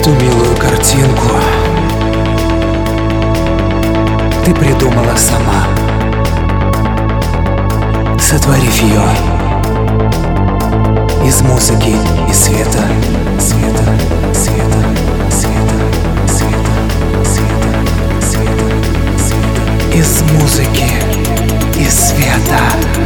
Эту милую картинку ты придумала сама, сотворив ее из музыки и света, света, света, света, света, света, света, света, из музыки и света.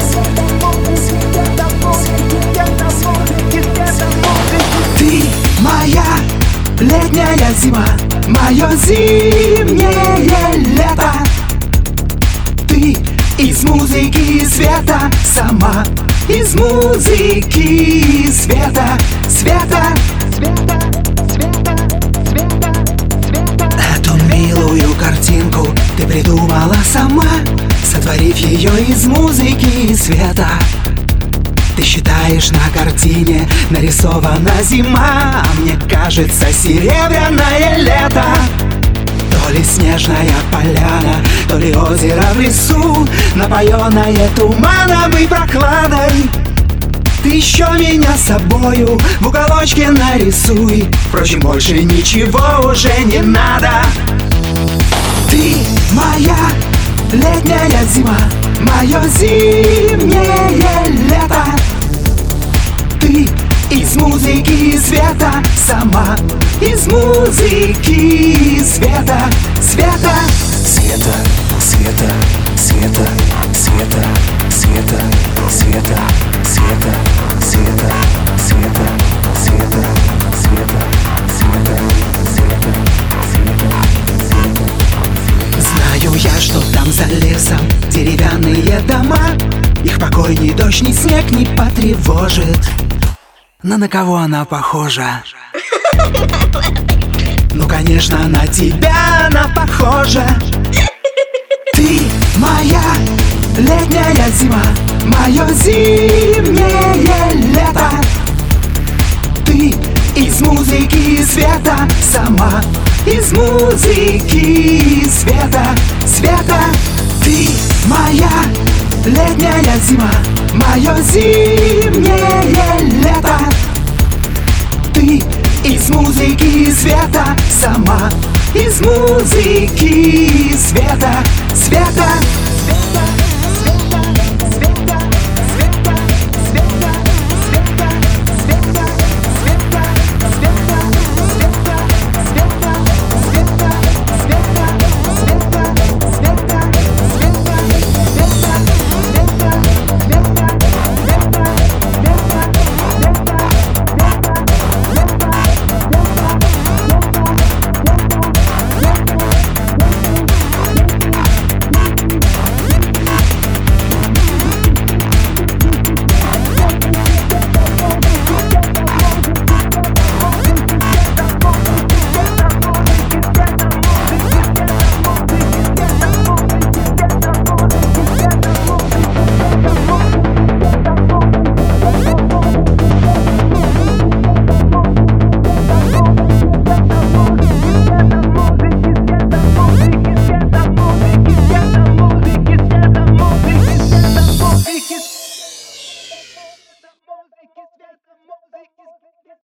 Ты моя летняя зима, мое зимнее лето. Ты из музыки и света сама, из музыки и света, света, света, света, света, света. Эту милую картинку ты придумала сама, сотворив ее из музыки и света. Ты считаешь, на картине нарисована зима, а мне кажется, серебряное лето. То ли снежная поляна, то ли озеро в лесу, напоенное туманом и прохладой. Ты еще меня с собою в уголочке нарисуй, впрочем, больше ничего уже не надо. Ты моя летняя зима, мое зимнее лето. Ты из музыки и света сама, из музыки и света, света, Света, света, света, света, света, света, света, света, света, света, света, света, света, света. Знаю я, что там за лесом деревянные дома, их покой ни дождь, ни снег не потревожит. Но на кого она похожа? Ну, конечно, на тебя она похожа. Ты моя летняя зима, мое зимнее лето. Ты из музыки и света сама, из музыки и света, света. Ты моя летняя зима, мое зимнее лето. Ты из музыки и света сама, из музыки и света, света.